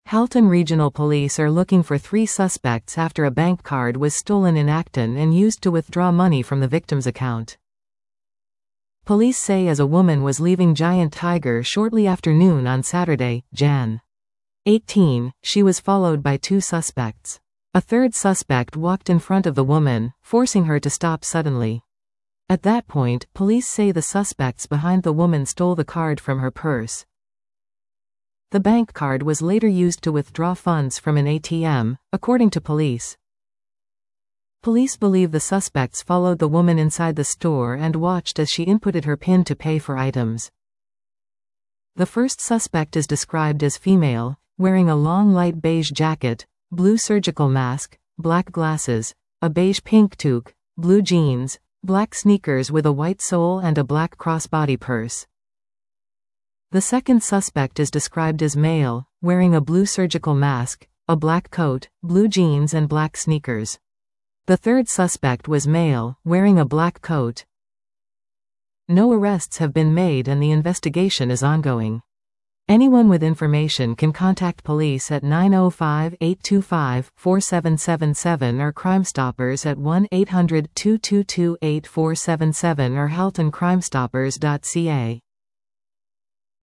Halton Regional Police are looking for 3 suspects after a bank card was stolen in Acton and used to withdraw money from the victim's account. Police say as a woman was leaving Giant Tiger shortly after noon on Saturday, Jan. 18, she was followed by 2 suspects. A third suspect walked in front of the woman, forcing her to stop suddenly. At that point, police say the suspects behind the woman stole the card from her purse. The bank card was later used to withdraw funds from an ATM, according to police. Police believe the suspects followed the woman inside the store and watched as she inputted her PIN to pay for items. The first suspect is described as female, wearing a long light beige jacket, blue surgical mask, black glasses, a beige pink toque, blue jeans, black sneakers with a white sole and a black crossbody purse. The second suspect is described as male, wearing a blue surgical mask, a black coat, blue jeans and black sneakers. The third suspect was male, wearing a black coat. No arrests have been made and the investigation is ongoing. Anyone with information can contact police at 905-825-4777 or Crime Stoppers at 1-800-222-8477 or haltoncrimestoppers.ca.